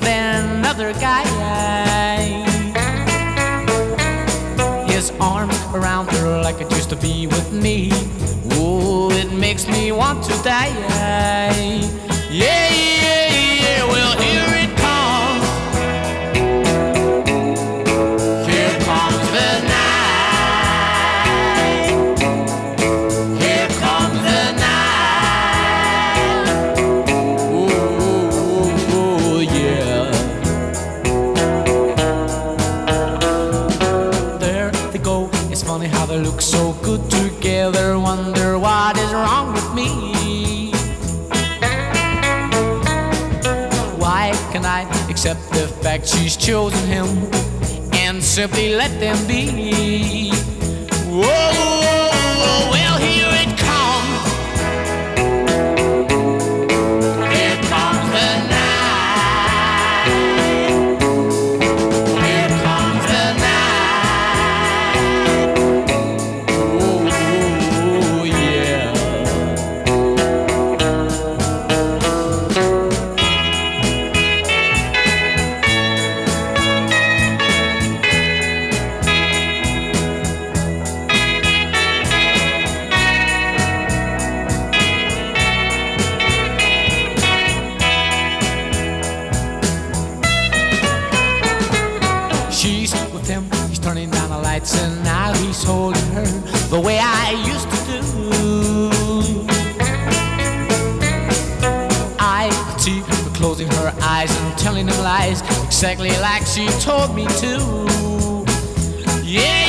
another guy. His arms around her like it used to be with me. Oh, it makes me want to die. Yeah, yeah, yeah, well, here it comes. Here comes the night. Here comes the night. Oh, yeah. There they go. It's funny how they look so good together. Wonder what is wrong with me. Why can I accept the fact she's chosen him and simply let them be? Whoa, well, here it comes. Here comes the night. Here comes the night. Oh, yeah. She's with him, he's turning down the lights, and now he's holding her the way I used to do. I could see her closing her eyes and telling him lies, exactly like she told me to. Yeah.